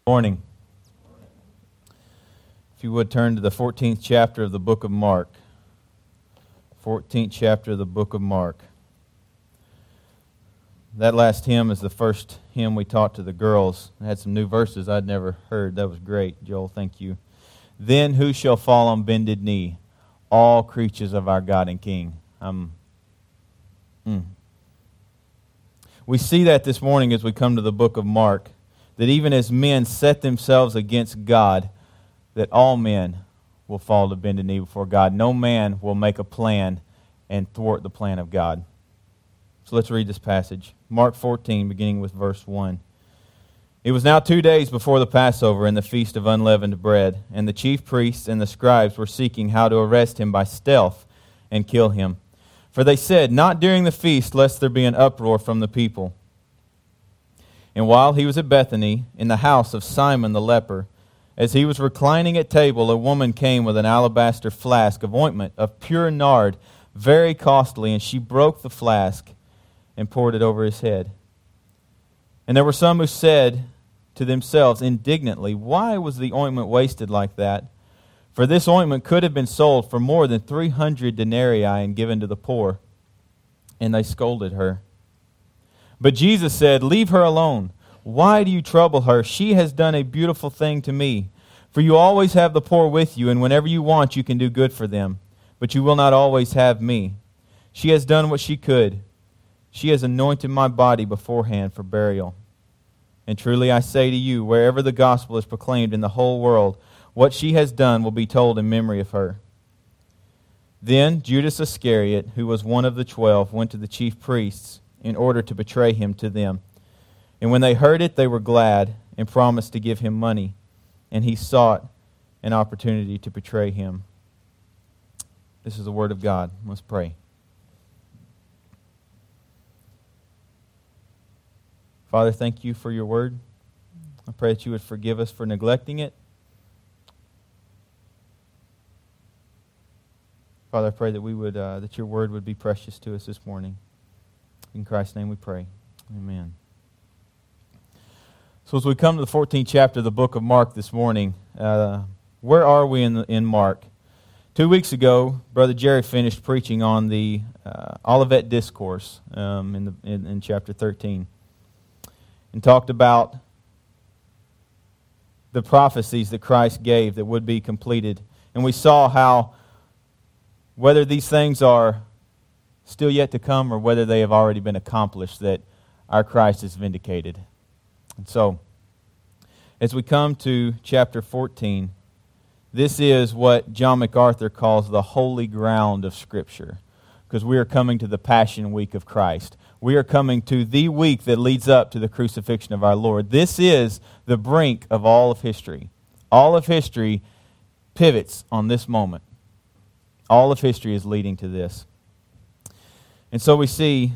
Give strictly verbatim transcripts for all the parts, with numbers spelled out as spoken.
Morning. If you would turn to the fourteenth chapter of the book of Mark. fourteenth chapter of the book of Mark. That last hymn is the first hymn we taught to the girls. It had some new verses I'd never heard. That was great, Joel. Thank you. Then who shall fall on bended knee? All creatures of our God and King. Um, mm. We see that this morning as we come to the book of Mark. That even as men set themselves against God, that all men will fall to bend a knee before God. No man will make a plan and thwart the plan of God. So let's read this passage. Mark fourteen, beginning with verse one. It was now two days before the Passover and the feast of unleavened bread, and the chief priests and the scribes were seeking how to arrest him by stealth and kill him. For they said, not during the feast, lest there be an uproar from the people. And while he was at Bethany, in the house of Simon the leper, as he was reclining at table, a woman came with an alabaster flask of ointment of pure nard, very costly, and she broke the flask and poured it over his head. And there were some who said to themselves indignantly, why was the ointment wasted like that? For this ointment could have been sold for more than three hundred denarii and given to the poor. And they scolded her. But Jesus said, leave her alone. Why do you trouble her? She has done a beautiful thing to me. For you always have the poor with you, and whenever you want, you can do good for them. But you will not always have me. She has done what she could. She has anointed my body beforehand for burial. And truly I say to you, wherever the gospel is proclaimed in the whole world, what she has done will be told in memory of her. Then Judas Iscariot, who was one of the twelve, went to the chief priests in order to betray him to them. And when they heard it, they were glad and promised to give him money. And he sought an opportunity to betray him. This is the word of God. Let's pray. Father, thank you for your word. I pray that you would forgive us for neglecting it. Father, I pray that we would, uh, that your word would be precious to us this morning. In Christ's name we pray. Amen. So as we come to the fourteenth chapter of the book of Mark this morning, uh, where are we in, the, in Mark? Two weeks ago, Brother Jerry finished preaching on the uh, Olivet Discourse um, in, the, in, in chapter thirteen and talked about the prophecies that Christ gave that would be completed. And we saw how whether these things are still yet to come or whether they have already been accomplished, that our Christ is vindicated. And so, as we come to chapter fourteen, this is what John MacArthur calls the holy ground of Scripture, because we are coming to the Passion Week of Christ. We are coming to the week that leads up to the crucifixion of our Lord. This is the brink of all of history. All of history pivots on this moment. All of history is leading to this. And so we see,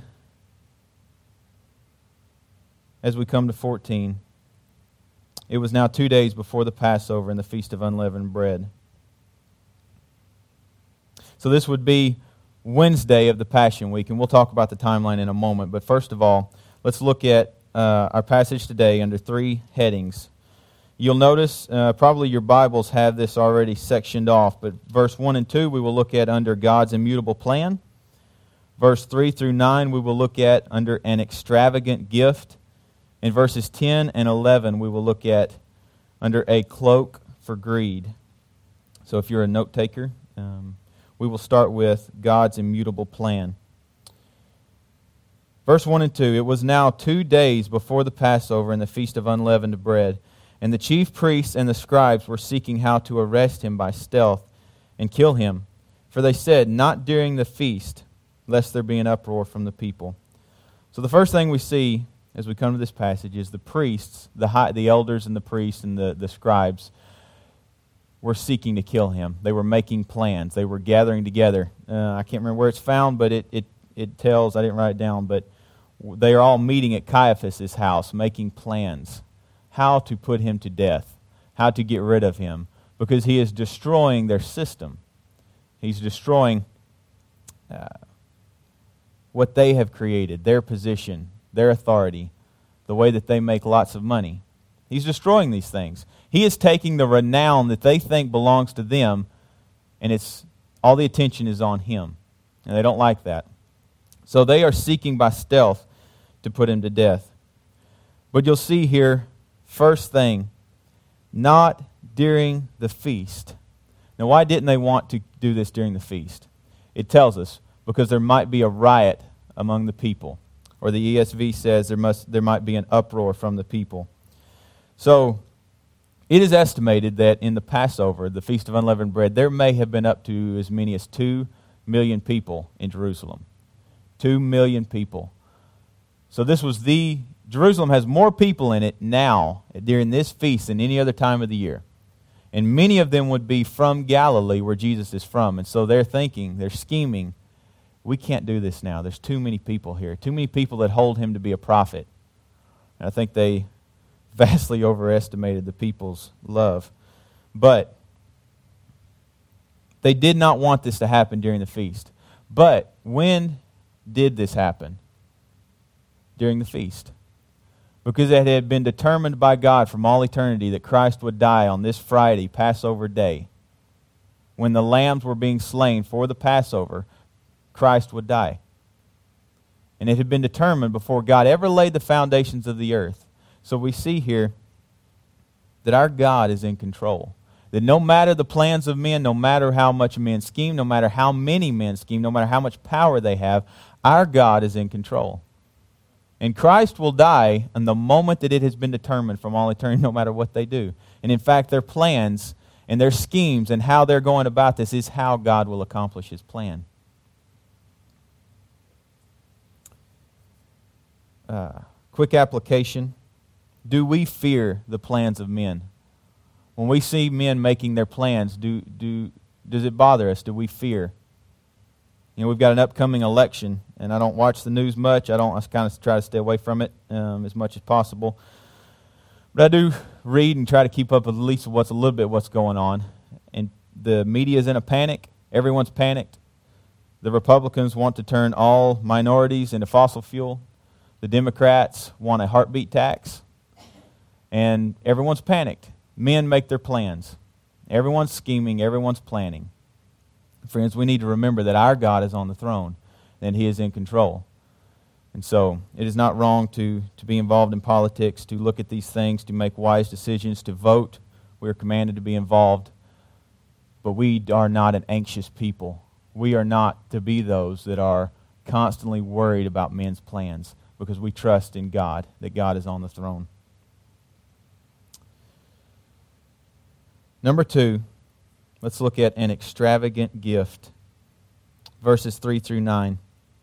as we come to fourteen, it was now two days before the Passover and the Feast of Unleavened Bread. So this would be Wednesday of the Passion Week, and we'll talk about the timeline in a moment. But first of all, let's look at uh, our passage today under three headings. You'll notice, uh, probably your Bibles have this already sectioned off, but verse one and two we will look at under God's immutable plan. Verse three through nine we will look at under an extravagant gift. In verses ten and eleven we will look at under a cloak for greed. So if you're a note taker, um, we will start with God's immutable plan. Verse one and two, it was now two days before the Passover and the Feast of Unleavened Bread, and the chief priests and the scribes were seeking how to arrest him by stealth and kill him. For they said, not during the feast, lest there be an uproar from the people. So the first thing we see as we come to this passage is the priests, the high, the elders and the priests and the, the scribes were seeking to kill him. They were making plans. They were gathering together. Uh, I can't remember where it's found, but it, it, it tells, I didn't write it down, but they are all meeting at Caiaphas' house, making plans how to put him to death, how to get rid of him, because he is destroying their system. He's destroying uh, what they have created, their position, their authority, the way that they make lots of money. He's destroying these things. He is taking the renown that they think belongs to them, and it's all the attention is on him. And they don't like that. So they are seeking by stealth to put him to death. But you'll see here, first thing, not during the feast. Now, why didn't they want to do this during the feast? It tells us, because there might be a riot among the people. Or the E S V says there must there might be an uproar from the people. So, it is estimated that in the Passover, the Feast of Unleavened Bread, there may have been up to as many as two million people in Jerusalem. Two million people. So this was the, Jerusalem has more people in it now during this feast than any other time of the year. And many of them would be from Galilee, where Jesus is from. And so they're thinking, they're scheming, we can't do this now. There's too many people here. Too many people that hold him to be a prophet. And I think they vastly overestimated the people's love. But they did not want this to happen during the feast. But when did this happen? During the feast. Because it had been determined by God from all eternity that Christ would die on this Friday, Passover day. When the lambs were being slain for the Passover, Christ would die. And it had been determined before God ever laid the foundations of the earth. So we see here that our God is in control. That no matter the plans of men, no matter how much men scheme, no matter how many men scheme, no matter how much power they have, our God is in control. And Christ will die in the moment that it has been determined from all eternity, no matter what they do. And in fact, their plans and their schemes and how they're going about this is how God will accomplish his plan. Uh, quick application. Do we fear the plans of men? When we see men making their plans, do do does it bother us? Do we fear? You know, we've got an upcoming election, and I don't watch the news much. I don't. I kind of try to stay away from it um, as much as possible. But I do read and try to keep up with at least what's a little bit what's going on. And the media is in a panic. Everyone's panicked. The Republicans want to turn all minorities into fossil fuel. The Democrats want a heartbeat tax. And everyone's panicked. Men make their plans. Everyone's scheming. Everyone's planning. Friends, we need to remember that our God is on the throne and he is in control. And so it is not wrong to, to be involved in politics, to look at these things, to make wise decisions, to vote. We are commanded to be involved. But we are not an anxious people. We are not to be those that are constantly worried about men's plans, because we trust in God, that God is on the throne. Number two, let's look at an extravagant gift. Verses three through nine.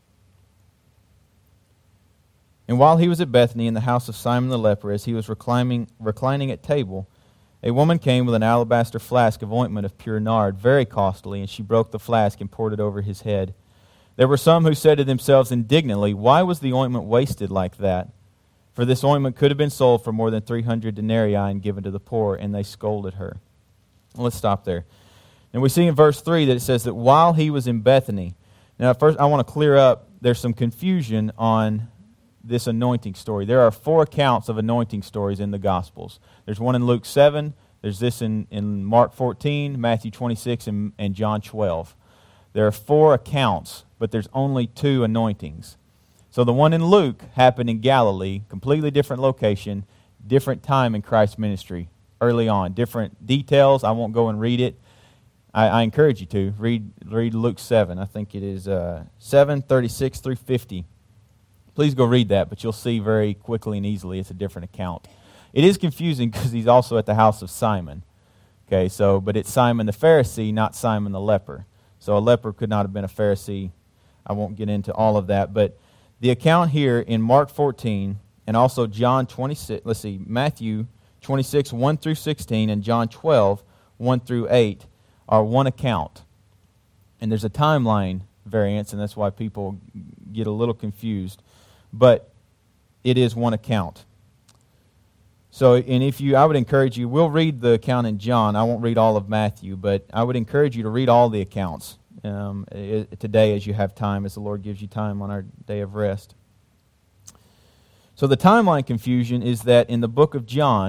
And while he was at Bethany in the house of Simon the leper, as he was reclining, reclining at table, a woman came with an alabaster flask of ointment of pure nard, very costly, and she broke the flask and poured it over his head. There were some who said to themselves indignantly, "Why was the ointment wasted like that? For this ointment could have been sold for more than three hundred denarii and given to the poor," and they scolded her. Let's stop there. And we see in verse three that it says that while he was in Bethany. Now, first I want to clear up, there's some confusion on this anointing story. There are four accounts of anointing stories in the Gospels. There's one in Luke seven, there's this in, in Mark fourteen, Matthew twenty-six, and, and John twelve. There are four accounts, but there's only two anointings. So the one in Luke happened in Galilee, completely different location, different time in Christ's ministry, early on. Different details. I won't go and read it. I, I encourage you to. Read read Luke seven. I think it is uh, seven, thirty-six through fifty. Please go read that, but you'll see very quickly and easily it's a different account. It is confusing because he's also at the house of Simon. Okay, so, but it's Simon the Pharisee, not Simon the leper. So a leper could not have been a Pharisee. I won't get into all of that, but the account here in Mark fourteen and also John twenty-six, let's see, Matthew twenty-six, one through sixteen, and John twelve, one through eight are one account. And there's a timeline variance, and that's why people get a little confused. But it is one account. So, and if you, I would encourage you, we'll read the account in John. I won't read all of Matthew, but I would encourage you to read all the accounts um, today as you have time, as the Lord gives you time on our day of rest. So the timeline confusion is that in the book of John,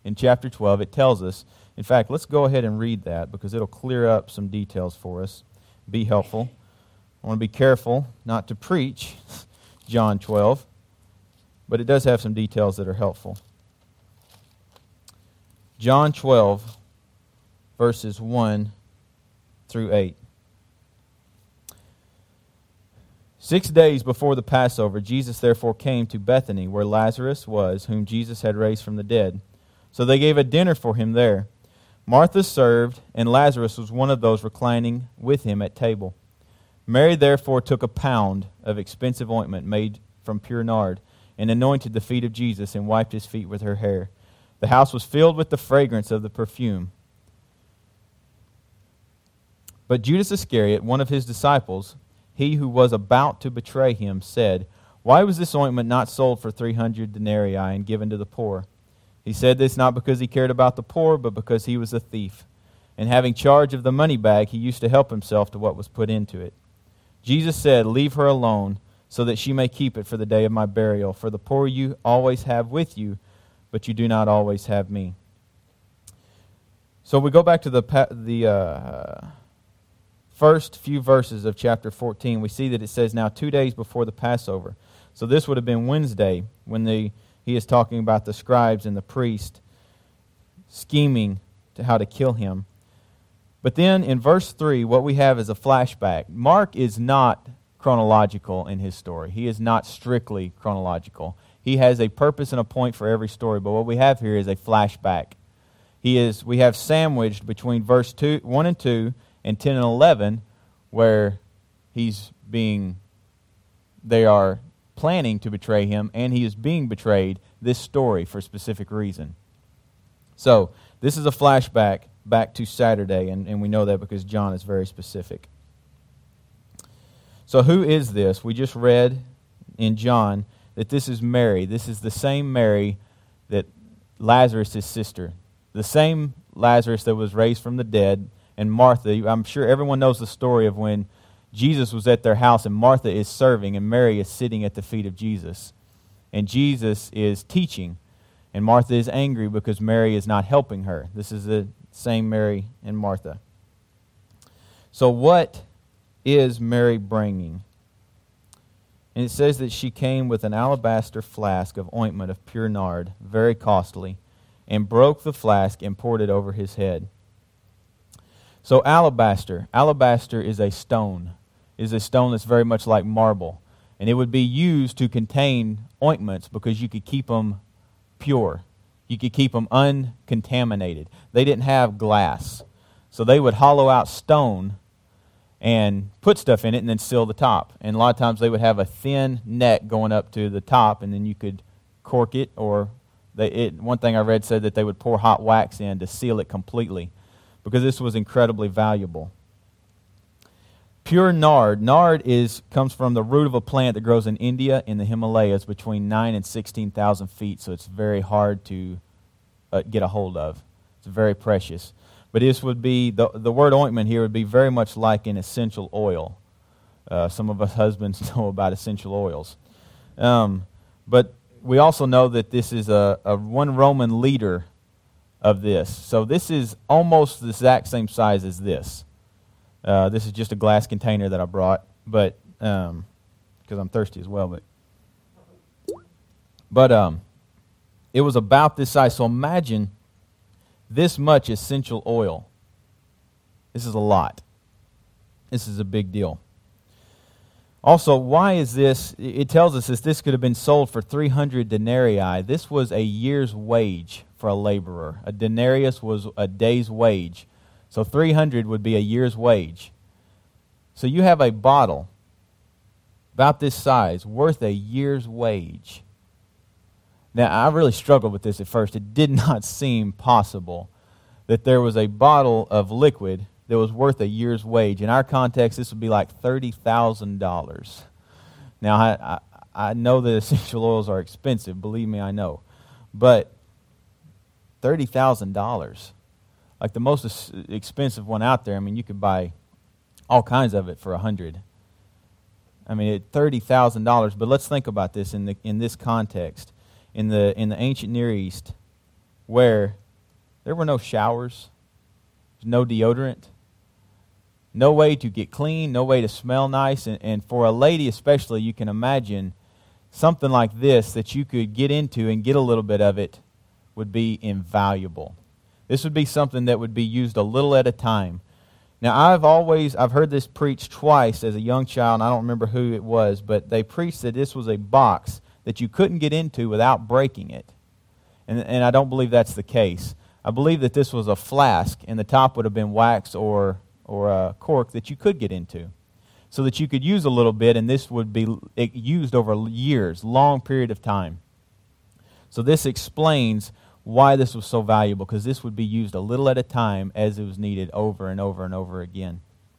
in chapter twelve, it tells us. In fact, let's go ahead and read that because it'll clear up some details for us, be helpful. I want to be careful not to preach John twelve, but it does have some details that are helpful. John twelve, verses one through eight. Six days before the Passover, Jesus therefore came to Bethany, where Lazarus was, whom Jesus had raised from the dead. So they gave a dinner for him there. Martha served, and Lazarus was one of those reclining with him at table. Mary therefore took a pound of expensive ointment made from pure nard, and anointed the feet of Jesus, and wiped his feet with her hair. The house was filled with the fragrance of the perfume. But Judas Iscariot, one of his disciples, he who was about to betray him, said, "Why was this ointment not sold for three hundred denarii and given to the poor?" He said this not because he cared about the poor, but because he was a thief. And having charge of the money bag, he used to help himself to what was put into it. Jesus said, "Leave her alone, so that she may keep it for the day of my burial. For the poor you always have with you, but you do not always have me." So we go back to the the uh, first few verses of chapter fourteen. We see that it says, "Now two days before the Passover." So this would have been Wednesday when the he is talking about the scribes and the priest scheming to how to kill him. But then in verse three, what we have is a flashback. Mark is not chronological in his story. He is not strictly chronological. He has a purpose and a point for every story, but what we have here is a flashback. He is we have sandwiched between verse two, one and two and ten and eleven, where he's being they are planning to betray him, and he is being betrayed, this story, for a specific reason. So, this is a flashback back to Saturday, and, and we know that because John is very specific. So who is this? We just read in John that this is Mary. This is the same Mary that Lazarus' sister. The same Lazarus that was raised from the dead, and Martha. I'm sure everyone knows the story of when Jesus was at their house and Martha is serving and Mary is sitting at the feet of Jesus. And Jesus is teaching and Martha is angry because Mary is not helping her. This is the same Mary and Martha. So what is Mary bringing? And it says that she came with an alabaster flask of ointment of pure nard, very costly, and broke the flask and poured it over his head. So alabaster, alabaster is a stone. Is a stone that's very much like marble. And it would be used to contain ointments because you could keep them pure. You could keep them uncontaminated. They didn't have glass. So they would hollow out stone and put stuff in it and then seal the top. And a lot of times they would have a thin neck going up to the top, and then you could cork it, or they, it, one thing I read said that they would pour hot wax in to seal it completely because this was incredibly valuable. Pure nard. Nard is comes from the root of a plant that grows in India in the Himalayas between nine and sixteen thousand feet, so it's very hard to uh, get a hold of. It's very precious. But this would be, the, the word ointment here would be very much like an essential oil. Uh, some of us husbands know about essential oils. Um, but we also know that this is a, a one Roman liter of this. So this is almost the exact same size as this. Uh, this is just a glass container that I brought, but um, because I'm thirsty as well. But but um, it was about this size. So imagine this much essential oil. This is a lot. This is a big deal. Also, why is this? It tells us that this could have been sold for three hundred denarii. This was a year's wage for a laborer. A denarius was a day's wage. So three hundred would be a year's wage. So you have a bottle about this size worth a year's wage. Now, I really struggled with this at first. It did not seem possible that there was a bottle of liquid that was worth a year's wage. In our context, this would be like thirty thousand dollars. Now, I, I, I know that essential oils are expensive. Believe me, I know. But thirty thousand dollars. Like the most expensive one out there, I mean, you could buy all kinds of it for a hundred. I mean, at thirty thousand dollars. But let's think about this in the in this context. In the in the ancient Near East, where there were no showers, no deodorant, no way to get clean, no way to smell nice. And, and for a lady especially, you can imagine something like this that you could get into and get a little bit of it would be invaluable. This would be something that would be used a little at a time. Now, I've always, I've heard this preached twice as a young child, and I don't remember who it was, but they preached that this was a box that you couldn't get into without breaking it. And, and I don't believe that's the case. I believe that this was a flask, and the top would have been wax or, or a cork that you could get into, so that you could use a little bit, and this would be used over years, long period of time. So this explains why this was so valuable, because this would be used a little at a time as it was needed over and over and over again.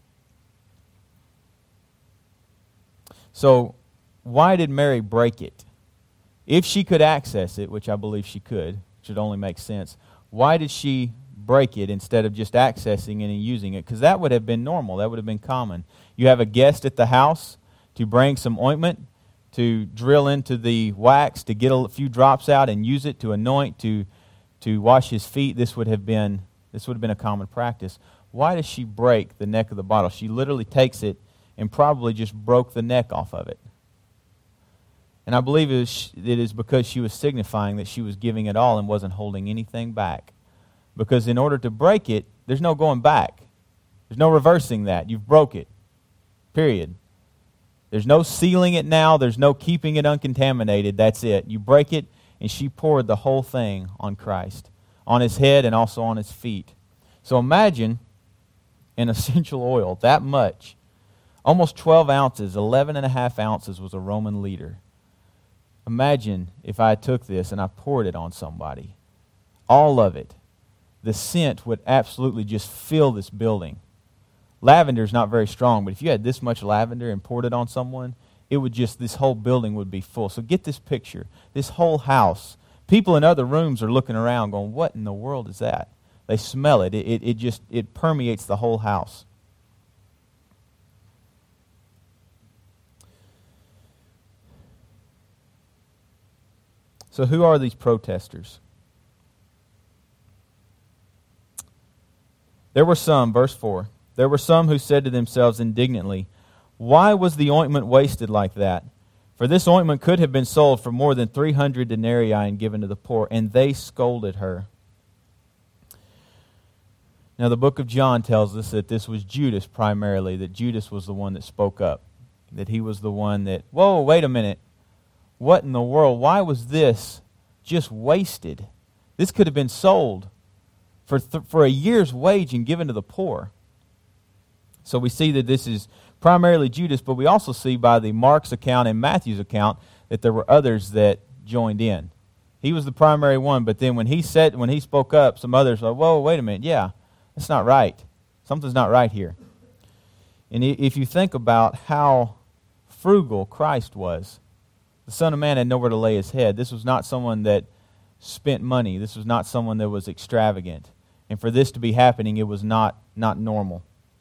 So why did Mary break it? If she could access it, which I believe she could, which would only make sense, why did she break it instead of just accessing it and using it? Because that would have been normal. That would have been common. You have a guest at the house to bring some ointment, to drill into the wax, to get a few drops out and use it to anoint, to to wash his feet. This would have been this would have been a common practice. Why does she break the neck of the bottle? She literally takes it and probably just broke the neck off of it. And I believe it is, it is because she was signifying that she was giving it all and wasn't holding anything back. Because in order to break it, there's no going back. There's no reversing that. You've broke it. Period. There's no sealing it now. There's no keeping it uncontaminated. That's it. You break it, and she poured the whole thing on Christ, on his head and also on his feet. So imagine an essential oil, that much, almost twelve ounces, eleven and a half ounces was a Roman liter. Imagine if I took this and I poured it on somebody. All of it. The scent would absolutely just fill this building. Lavender is not very strong, but if you had this much lavender and poured it on someone, it would just, this whole building would be full. So get this picture. This whole house. People in other rooms are looking around going, what in the world is that? They smell it. It, it, it just, it permeates the whole house. So who are these protesters? There were some, verse four, there were some who said to themselves indignantly, why was the ointment wasted like that? For this ointment could have been sold for more than three hundred denarii and given to the poor. And they scolded her. Now the book of John tells us that this was Judas primarily, that Judas was the one that spoke up. That he was the one that, whoa, wait a minute. What in the world? Why was this just wasted? This could have been sold for th- for a year's wage and given to the poor. So we see that this is primarily Judas, but we also see by the Mark's account and Matthew's account that there were others that joined in. He was the primary one, but then when he said, when he spoke up, some others were like, whoa, wait a minute, yeah, that's not right. Something's not right here. And if you think about how frugal Christ was, the Son of Man had nowhere to lay his head. This was not someone that spent money. This was not someone that was extravagant. And for this to be happening, it was not, not normal.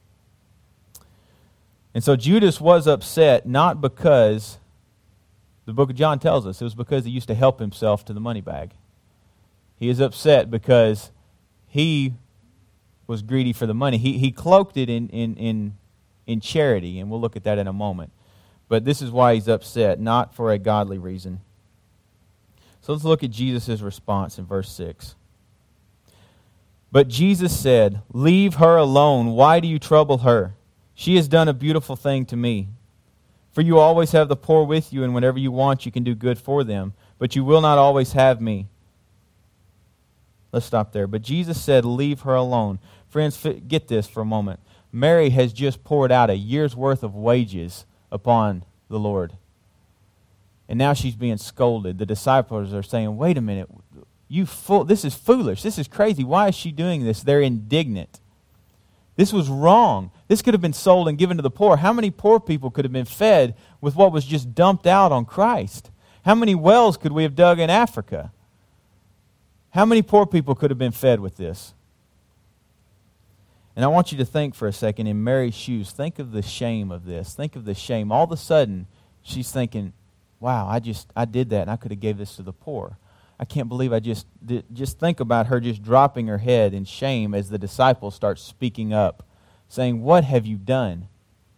And so Judas was upset, not because, the book of John tells us, it was because he used to help himself to the money bag. He is upset because he was greedy for the money. He he cloaked it in, in, in, in charity, and we'll look at that in a moment. But this is why he's upset, not for a godly reason. So let's look at Jesus' response in verse six. But Jesus said, leave her alone. Why do you trouble her? She has done a beautiful thing to me. For you always have the poor with you, and whenever you want, you can do good for them. But you will not always have me. Let's stop there. But Jesus said, leave her alone. Friends, get this for a moment. Mary has just poured out a year's worth of wages upon the Lord. And now she's being scolded. The disciples are saying, wait a minute, you fool, this is foolish. This is crazy. Why is she doing this? They're indignant. This was wrong. This could have been sold and given to the poor. How many poor people could have been fed with what was just dumped out on Christ? How many wells could we have dug in Africa? How many poor people could have been fed with this? And I want you to think for a second in Mary's shoes. Think of the shame of this. Think of the shame. All of a sudden, she's thinking, wow, I just, I did that and I could have gave this to the poor. I can't believe I just, just think about her just dropping her head in shame as the disciples start speaking up, saying, what have you done?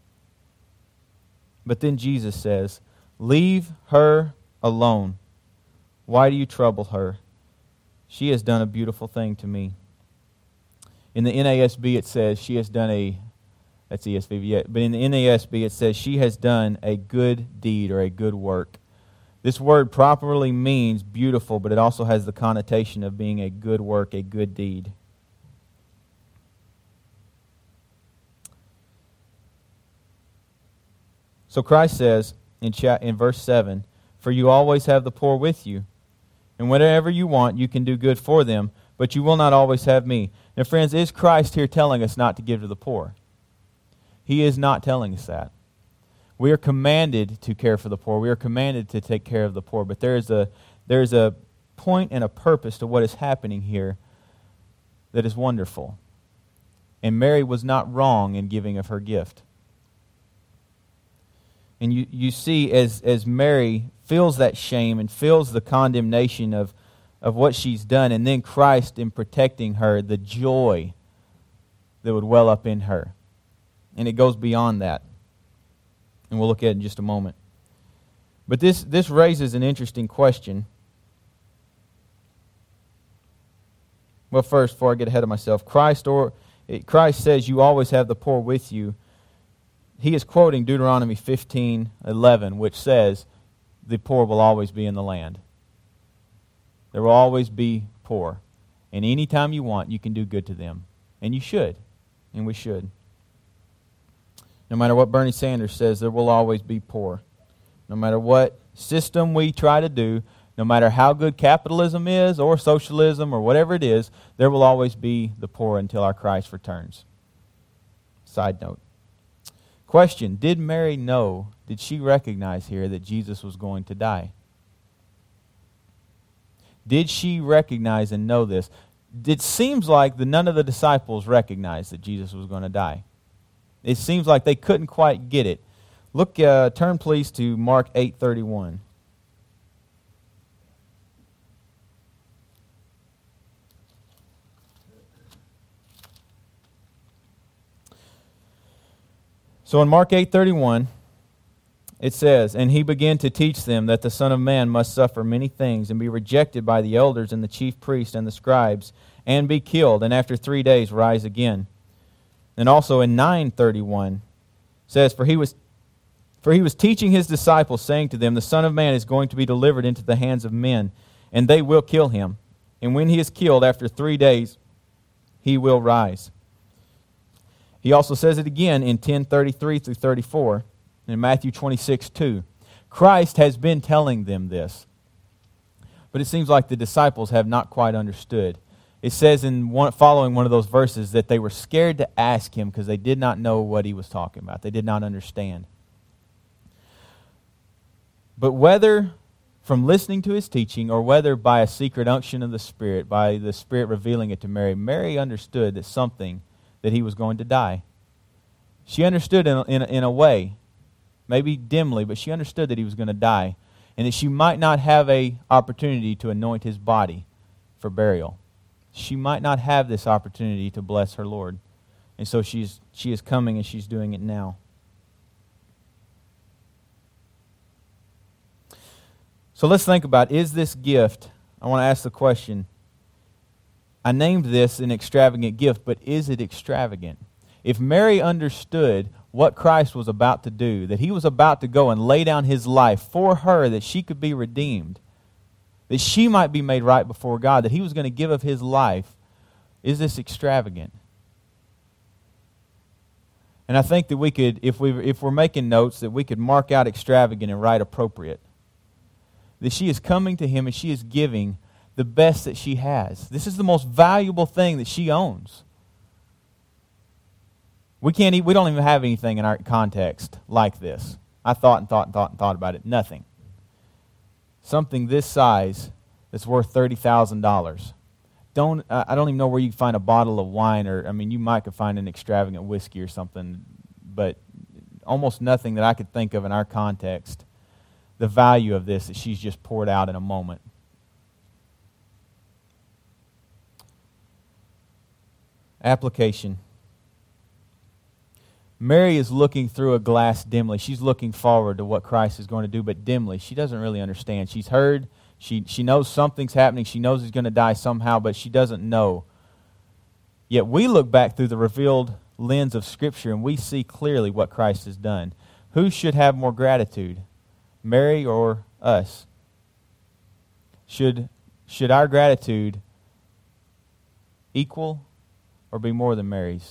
But then Jesus says, leave her alone. Why do you trouble her? She has done a beautiful thing to me. In the N A S B it says, she has done a, that's E S V, yet, but in the N A S B it says, she has done a good deed or a good work. This word properly means beautiful, but it also has the connotation of being a good work, a good deed. So Christ says in, cha- in verse seven, for you always have the poor with you, and whatever you want, you can do good for them, but you will not always have me. Now, friends, is Christ here telling us not to give to the poor? He is not telling us that. We are commanded to care for the poor. We are commanded to take care of the poor. But there is a, there is a point and a purpose to what is happening here that is wonderful. And Mary was not wrong in giving of her gift. And you, you see, as, as Mary feels that shame and feels the condemnation of, of what she's done, and then Christ in protecting her, the joy that would well up in her. And it goes beyond that. And we'll look at it in just a moment. But this, this raises an interesting question. Well, first, before I get ahead of myself, Christ or Christ says you always have the poor with you. He is quoting Deuteronomy fifteen eleven, which says the poor will always be in the land. There will always be poor. And anytime you want, you can do good to them. And you should. And we should. No matter what Bernie Sanders says, there will always be poor. No matter what system we try to do, no matter how good capitalism is or socialism or whatever it is, there will always be the poor until our Christ returns. Side note. Question, did Mary know, did she recognize here that Jesus was going to die? Did she recognize and know this? It seems like the, none of the disciples recognized that Jesus was going to die. It seems like they couldn't quite get it. Look, uh, turn please to Mark eight thirty-one. So in Mark eight thirty-one, it says, and he began to teach them that the Son of Man must suffer many things and be rejected by the elders and the chief priests and the scribes and be killed, and after three days rise again. And also in nine thirty-one says, For he was for he was teaching his disciples, saying to them, the Son of Man is going to be delivered into the hands of men, and they will kill him. And when he is killed, after three days, he will rise. He also says it again in ten thirty-three through thirty-four, in Matthew twenty-six two. Christ has been telling them this, but it seems like the disciples have not quite understood. It says in one, following one of those verses that they were scared to ask him because they did not know what he was talking about. They did not understand. But whether from listening to his teaching or whether by a secret unction of the Spirit, by the Spirit revealing it to Mary, Mary understood that something, that he was going to die. She understood in, in, in a way, maybe dimly, but she understood that he was going to die and that she might not have an opportunity to anoint his body for burial. She might not have this opportunity to bless her Lord. And so she's she is coming and she's doing it now. So let's think about, is this gift, I want to ask the question, I named this an extravagant gift, but is it extravagant? If Mary understood what Christ was about to do, that he was about to go and lay down his life for her, that she could be redeemed, that she might be made right before God, that he was going to give of his life, is this extravagant? And I think that we could, if we if we're making notes, that we could mark out extravagant and write appropriate. That she is coming to him and she is giving the best that she has. This is the most valuable thing that she owns. We can't. We don't even have anything in our context like this. I thought and thought and thought and thought about it. Nothing. Something this size that's worth thirty thousand dollars. Don't I don't even know where you can find a bottle of wine, or I mean, you might could find an extravagant whiskey or something, but almost nothing that I could think of in our context. The value of this that she's just poured out in a moment. Application. Mary is looking through a glass dimly. She's looking forward to what Christ is going to do, but dimly. She doesn't really understand. She's heard, she, she knows something's happening. She knows he's going to die somehow, but she doesn't know. Yet we look back through the revealed lens of Scripture and we see clearly what Christ has done. Who should have more gratitude, Mary or us? Should, should our gratitude equal or be more than Mary's?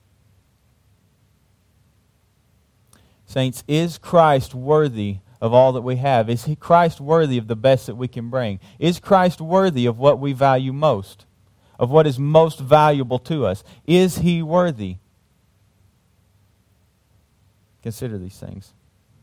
Saints, is Christ worthy of all that we have? Is he Christ worthy of the best that we can bring? Is Christ worthy of what we value most? Of what is most valuable to us? Is he worthy? Consider these things.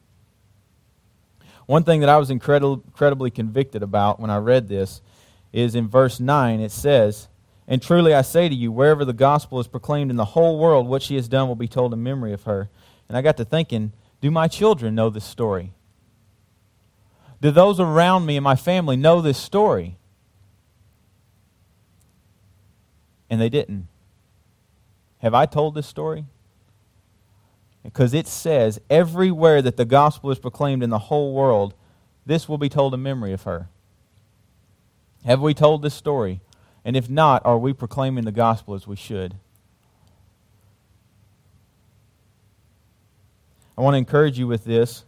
One thing that I was incredible, incredibly convicted about when I read this is in verse nine. It says, "And truly I say to you, wherever the gospel is proclaimed in the whole world, what she has done will be told in memory of her." And I got to thinking, do my children know this story? Do those around me and my family know this story? And they didn't. Have I told this story? Because it says, everywhere that the gospel is proclaimed in the whole world, this will be told in memory of her. Have we told this story? And if not, are we proclaiming the gospel as we should? I want to encourage you with this,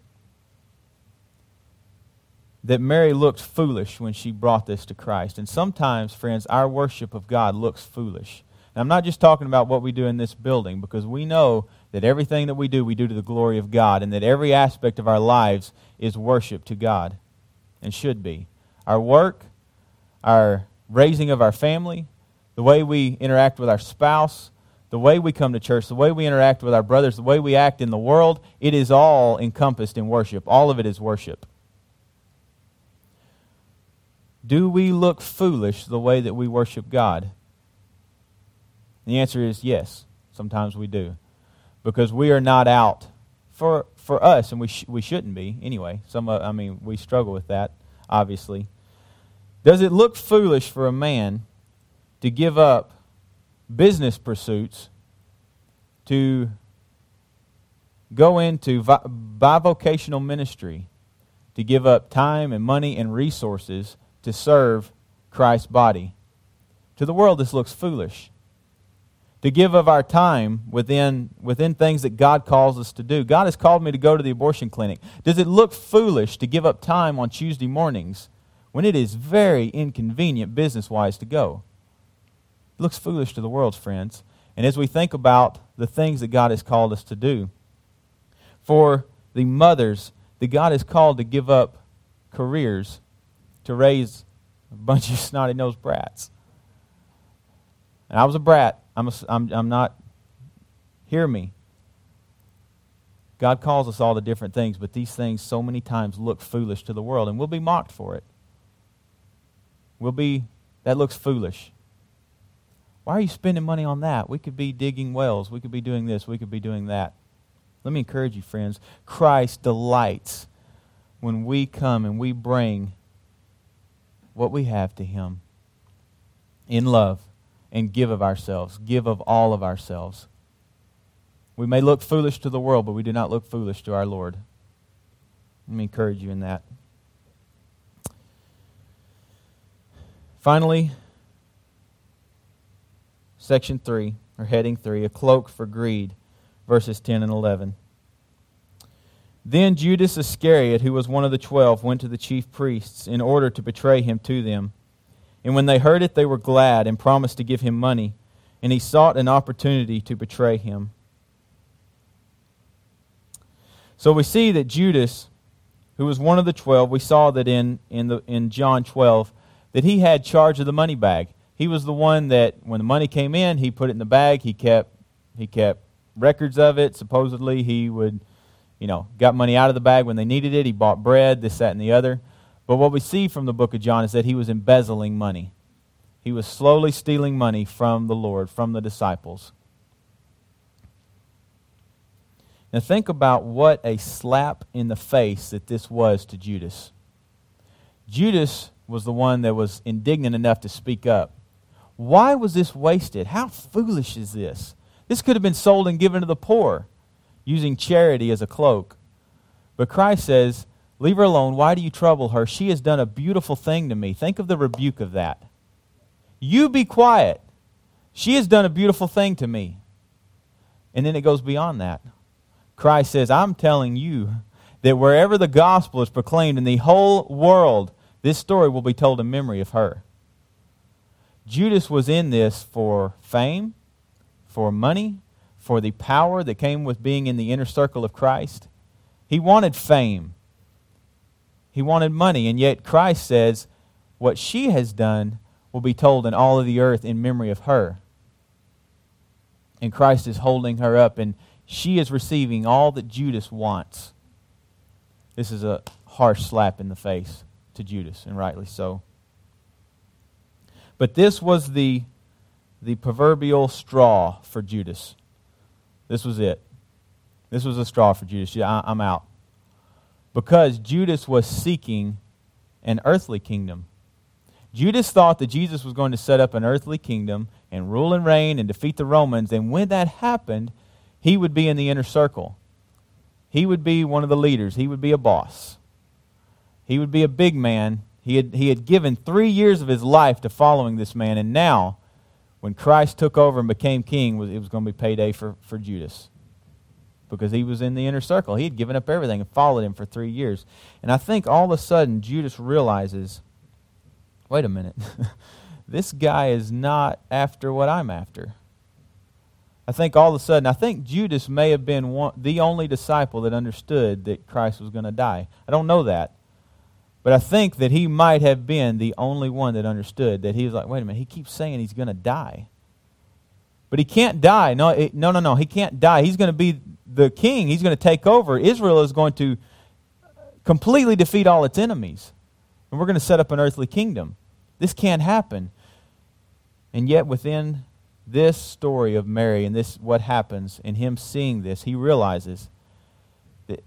that Mary looked foolish when she brought this to Christ. And sometimes, friends, our worship of God looks foolish. And I'm not just talking about what we do in this building, because we know that everything that we do, we do to the glory of God, and that every aspect of our lives is worship to God, and should be. Our work, our raising of our family, the way we interact with our spouse, the way we come to church, the way we interact with our brothers, the way we act in the world, it is all encompassed in worship. All of it is worship. Do we look foolish the way that we worship God? The answer is yes. Sometimes we do. Because we are not out for for us, and we sh- we shouldn't be anyway. Some uh, I mean, we struggle with that, obviously. Does it look foolish for a man to give up business pursuits to go into vi- bivocational ministry, to give up time and money and resources to serve Christ's body? To the world, this looks foolish. To give of our time within, within things that God calls us to do. God has called me to go to the abortion clinic. Does it look foolish to give up time on Tuesday mornings when it is very inconvenient business-wise to go? It looks foolish to the world, friends. And as we think about the things that God has called us to do, for the mothers that God has called to give up careers to raise a bunch of snotty-nosed brats. And I was a brat. I'm, a, I'm, I'm not, hear me. God calls us all to different things, but these things so many times look foolish to the world, and we'll be mocked for it. We'll be, that looks foolish. Why are you spending money on that? We could be digging wells. We could be doing this. We could be doing that. Let me encourage you, friends. Christ delights when we come and we bring what we have to Him in love and give of ourselves, give of all of ourselves. We may look foolish to the world, but we do not look foolish to our Lord. Let me encourage you in that. Finally, section three, or heading three, a cloak for greed, verses ten and eleven. Then Judas Iscariot, who was one of the twelve, went to the chief priests in order to betray him to them. And when they heard it, they were glad and promised to give him money. And he sought an opportunity to betray him. So we see that Judas, who was one of the twelve, we saw that in, in, the, in John twelve, that he had charge of the money bag. He was the one that when the money came in, he put it in the bag. He kept he kept records of it. Supposedly he would, you know, got money out of the bag when they needed it. He bought bread, this, that, and the other. But what we see from the book of John is that he was embezzling money. He was slowly stealing money from the Lord, from the disciples. Now think about what a slap in the face that this was to Judas. Judas was the one that was indignant enough to speak up. Why was this wasted? How foolish is this? This could have been sold and given to the poor, using charity as a cloak. But Christ says, leave her alone. Why do you trouble her? She has done a beautiful thing to me. Think of the rebuke of that. You be quiet. She has done a beautiful thing to me. And then it goes beyond that. Christ says, I'm telling you that wherever the gospel is proclaimed in the whole world, this story will be told in memory of her. Judas was in this for fame, for money, for the power that came with being in the inner circle of Christ. He wanted fame. He wanted money, and yet Christ says, what she has done will be told in all of the earth in memory of her. And Christ is holding her up, and she is receiving all that Judas wants. This is a harsh slap in the face to Judas, and rightly so. But this was the, the proverbial straw for Judas. This was it. This was a straw for Judas. Yeah, I, I'm out. Because Judas was seeking an earthly kingdom. Judas thought that Jesus was going to set up an earthly kingdom and rule and reign and defeat the Romans. And when that happened, he would be in the inner circle. He would be one of the leaders. He would be a boss. He would be a big man. He had, he had given three years of his life to following this man. And now, when Christ took over and became king, it was going to be payday for, for Judas. Because he was in the inner circle. He had given up everything and followed him for three years. And I think all of a sudden Judas realizes, wait a minute, this guy is not after what I'm after. I think all of a sudden, I think Judas may have been one, the only disciple that understood that Christ was going to die. I don't know that. But I think that he might have been the only one that understood that he was like, wait a minute, he keeps saying he's going to die. But he can't die. No, it, no, no, no, he can't die. He's going to be the king. He's going to take over. Israel is going to completely defeat all its enemies. And we're going to set up an earthly kingdom. This can't happen. And yet within this story of Mary and this what happens, and him seeing this, he realizes that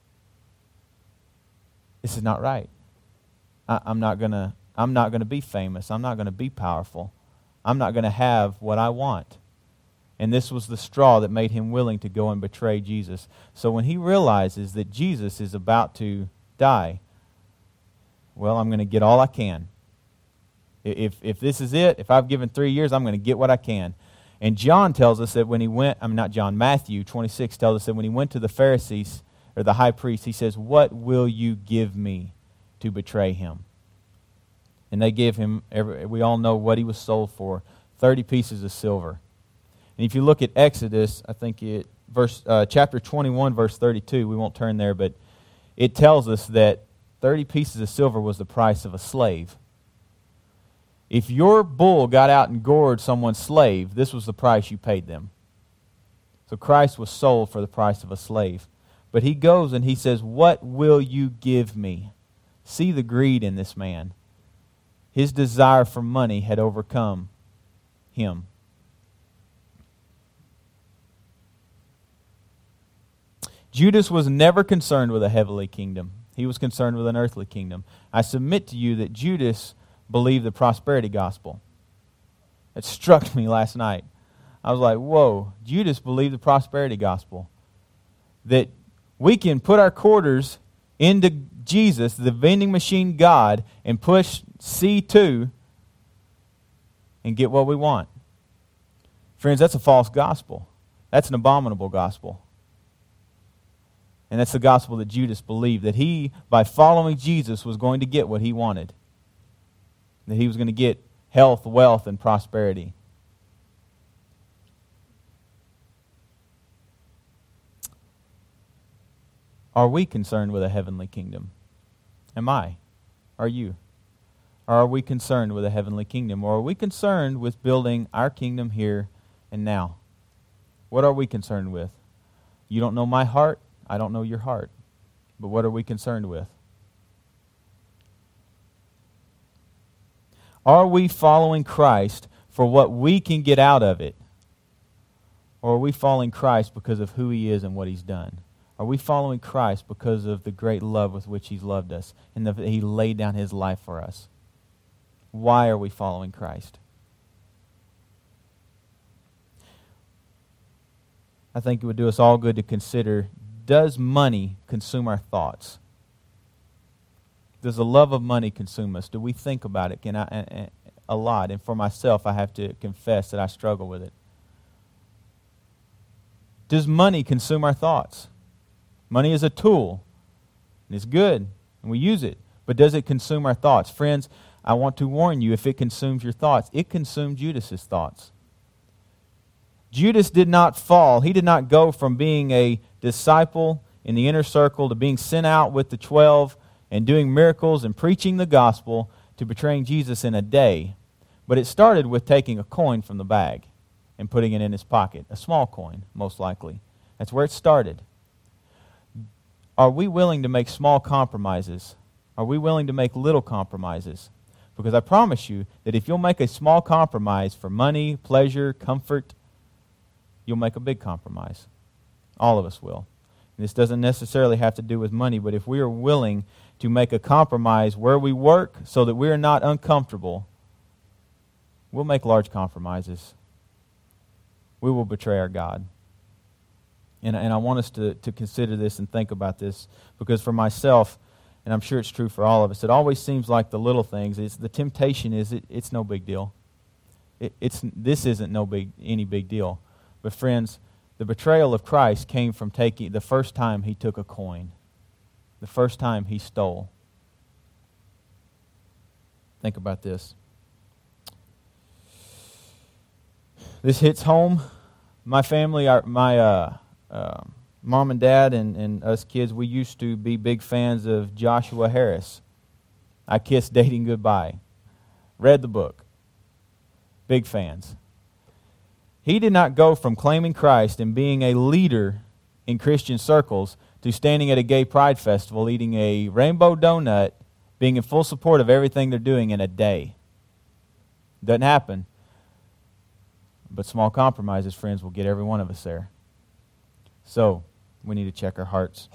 this is not right. I, I'm not going to I'm not going to be famous. I'm not going to be powerful. I'm not going to have what I want. And this was the straw that made him willing to go and betray Jesus. So when he realizes that Jesus is about to die, well, I'm going to get all I can. If if this is it, if I've given three years, I'm going to get what I can. And John tells us that when he went, I'm mean, not John, Matthew twenty-six tells us that when he went to the Pharisees, or the high priest, he says, what will you give me to betray him? And they give him, every, we all know what he was sold for, thirty pieces of silver. And if you look at Exodus, I think it, verse uh, chapter twenty-one, verse thirty-two, we won't turn there, but it tells us that thirty pieces of silver was the price of a slave. If your bull got out and gored someone's slave, this was the price you paid them. So Christ was sold for the price of a slave. But he goes and he says, what will you give me? See the greed in this man. His desire for money had overcome him. Judas was never concerned with a heavenly kingdom. He was concerned with an earthly kingdom. I submit to you that Judas believed the prosperity gospel. It struck me last night. I was like, whoa, Judas believed the prosperity gospel. That we can put our quarters into Jesus, the vending machine God, and push C two and get what we want. Friends, that's a false gospel. That's an abominable gospel. And that's the gospel that Judas believed, that he, by following Jesus, was going to get what he wanted. That he was going to get health, wealth, and prosperity. Are we concerned with a heavenly kingdom? Am I? Are you? Or are we concerned with a heavenly kingdom? Or are we concerned with building our kingdom here and now? What are we concerned with? You don't know my heart. I don't know your heart. But what are we concerned with? Are we following Christ for what we can get out of it? Or are we following Christ because of who he is and what he's done? Are we following Christ because of the great love with which he's loved us and that he laid down his life for us? Why are we following Christ? I think it would do us all good to consider, does money consume our thoughts? Does the love of money consume us? Do we think about it? Can I, a lot. And for myself, I have to confess that I struggle with it. Does money consume our thoughts? Money is a tool, and it's good, and we use it. But does it consume our thoughts? Friends, I want to warn you, if it consumes your thoughts, it consumed Judas's thoughts. Judas did not fall. He did not go from being a disciple in the inner circle to being sent out with the twelve and doing miracles and preaching the gospel to betraying Jesus in a day. But it started with taking a coin from the bag and putting it in his pocket. A small coin, most likely. That's where it started. Are we willing to make small compromises? Are we willing to make little compromises? Because I promise you that if you'll make a small compromise for money, pleasure, comfort, you'll make a big compromise. All of us will. And this doesn't necessarily have to do with money, but if we are willing to make a compromise where we work so that we are not uncomfortable, we'll make large compromises. We will betray our God. And, and I want us to, to consider this and think about this, because for myself, and I'm sure it's true for all of us, it always seems like the little things. It's, the temptation is it, it's no big deal. It, it's this isn't no big any big deal. But friends, the betrayal of Christ came from taking the first time he took a coin, the first time he stole. Think about this. This hits home. My family, our, my uh, uh, mom and dad and, and us kids, we used to be big fans of Joshua Harris. I Kissed Dating Goodbye. Read the book. Big fans. He did not go from claiming Christ and being a leader in Christian circles to standing at a gay pride festival, eating a rainbow donut, being in full support of everything they're doing in a day. Doesn't happen. But small compromises, friends, will get every one of us there. So, we need to check our hearts.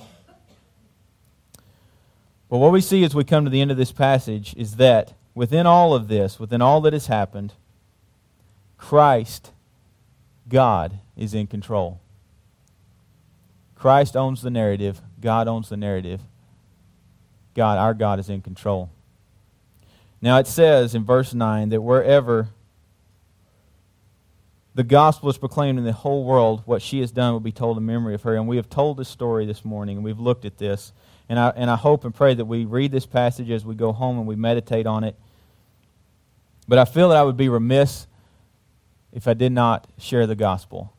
But what we see as we come to the end of this passage is that within all of this, within all that has happened, Christ, God, is in control. Christ owns the narrative. God owns the narrative. God, our God, is in control. Now it says in verse nine that wherever the gospel is proclaimed in the whole world, what she has done will be told in memory of her. And we have told this story this morning, and we've looked at this. And I, and I hope and pray that we read this passage as we go home and we meditate on it. But I feel that I would be remiss if I did not share the gospel.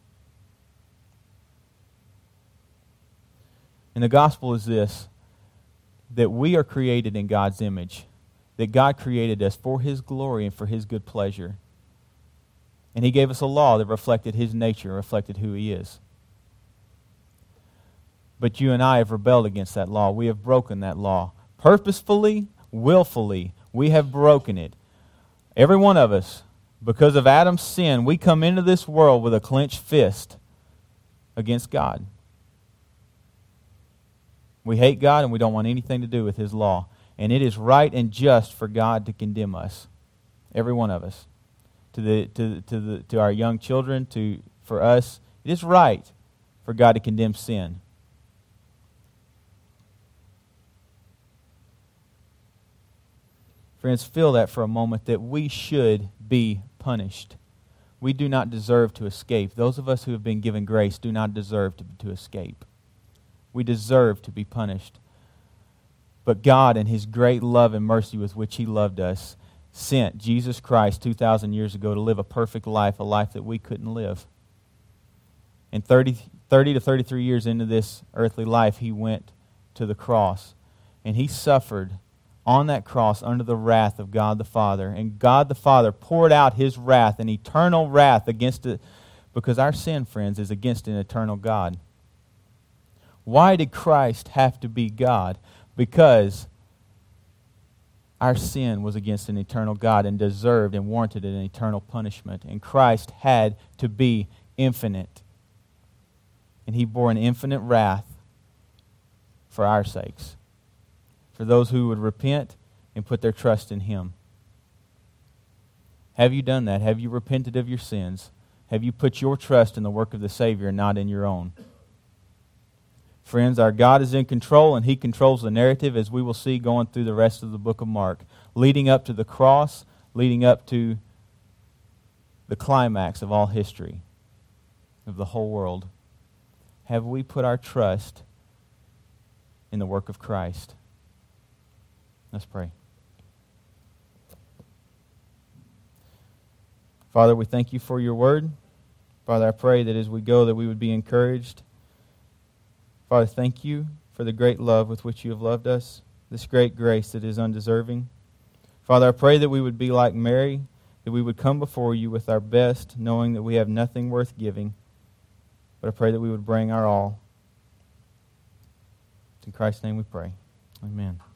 And the gospel is this, that we are created in God's image, that God created us for His glory and for His good pleasure. And He gave us a law that reflected His nature, reflected who He is. But you and I have rebelled against that law. We have broken that law. Purposefully, willfully, we have broken it. Every one of us, because of Adam's sin, we come into this world with a clenched fist against God. We hate God and we don't want anything to do with His law. And it is right and just for God to condemn us. Every one of us. To the to to the to our young children, to for us, it is right for God to condemn sin. Friends, feel that for a moment, that we should be punished. We do not deserve to escape. Those of us who have been given grace do not deserve to, to escape. We deserve to be punished. But God, in His great love and mercy with which He loved us, sent Jesus Christ two thousand years ago to live a perfect life, a life that we couldn't live. And thirty, thirty to thirty-three years into this earthly life, He went to the cross. And He suffered on that cross under the wrath of God the Father. And God the Father poured out His wrath, an eternal wrath against it, because our sin, friends, is against an eternal God. Why did Christ have to be God? Because our sin was against an eternal God and deserved and warranted an eternal punishment. And Christ had to be infinite. And He bore an infinite wrath for our sakes. For those who would repent and put their trust in Him. Have you done that? Have you repented of your sins? Have you put your trust in the work of the Savior and not in your own? Friends, our God is in control, and He controls the narrative, as we will see going through the rest of the book of Mark, leading up to the cross, leading up to the climax of all history, of the whole world. Have we put our trust in the work of Christ? Let's pray. Father, we thank you for your word. Father, I pray that as we go that we would be encouraged. Father, thank you for the great love with which you have loved us, this great grace that is undeserving. Father, I pray that we would be like Mary, that we would come before you with our best, knowing that we have nothing worth giving. But I pray that we would bring our all. In Christ's name we pray. Amen.